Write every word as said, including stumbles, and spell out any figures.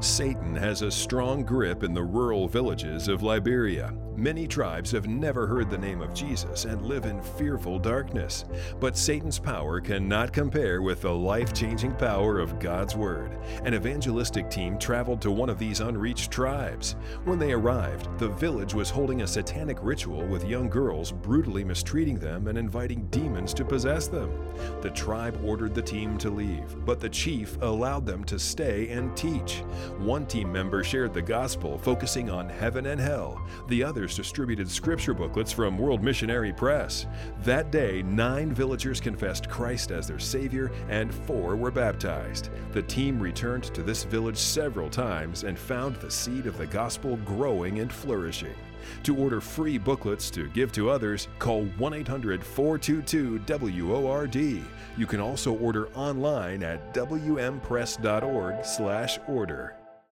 Satan has a strong grip in the rural villages of Liberia. Many tribes have never heard the name of Jesus and live in fearful darkness. But Satan's power cannot compare with the life-changing power of God's Word. An evangelistic team traveled to one of these unreached tribes. When they arrived, the village was holding a satanic ritual with young girls brutally mistreating them and inviting demons to possess them. The tribe ordered the team to leave, but the chief allowed them to stay and teach. One team member shared the gospel, focusing on heaven and hell. The others distributed scripture booklets from World Missionary Press. That day, nine villagers confessed Christ as their Savior, and four were baptized. The team returned to this village several times and found the seed of the gospel growing and flourishing. To order free booklets to give to others, call one eight hundred, four two two, W O R D. You can also order online at w m press dot org slash order.